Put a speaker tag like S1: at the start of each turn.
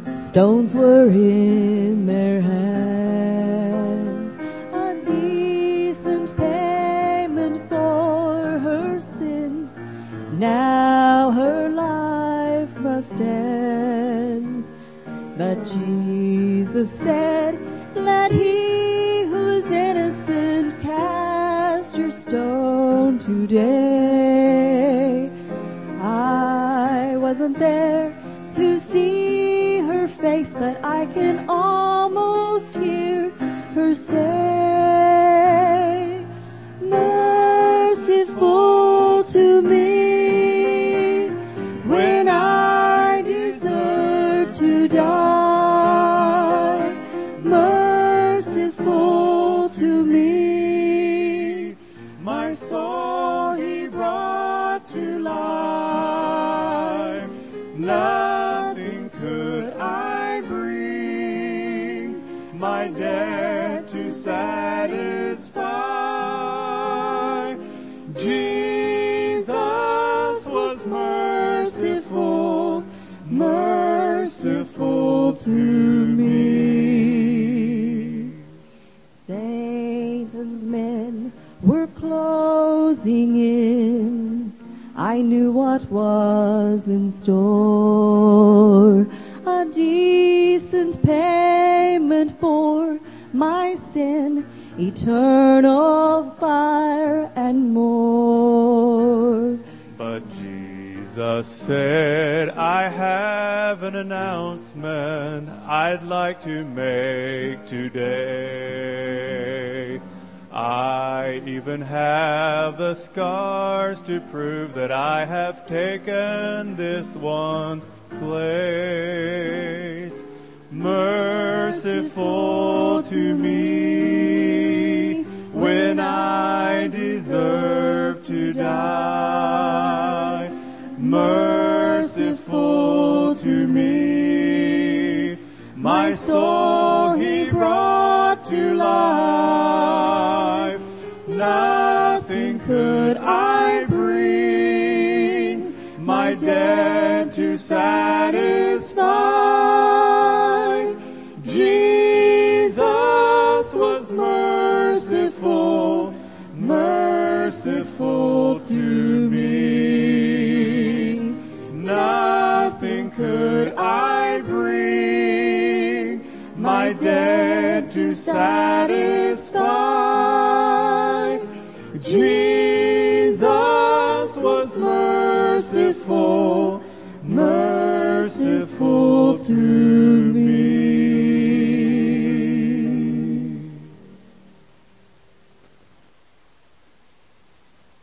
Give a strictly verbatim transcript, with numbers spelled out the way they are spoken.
S1: stones were in their hands, a decent payment for her sin. Now her life must end. But Jesus said, let he who is innocent cast your stone today. I wasn't there to see her face, but I can almost hear her say, merciful to me when I deserve to die. Merciful to me, my soul he brought to life. Nothing could I bring my debt to satisfy. Jesus was merciful, merciful to me. Satan's men were closing in. I knew what was in store, a decent payment for my sin, eternal fire and more.
S2: But Jesus said, I have an announcement I'd like to make today. I even have the scars to prove that I have taken this one's place. Merciful to me when I deserve to die. Merciful to me, my soul he brought to life. Nothing could I bring my debt to satisfy. Jesus was merciful, merciful to me. Nothing could I bring my debt to satisfy. Jesus was merciful, merciful to me.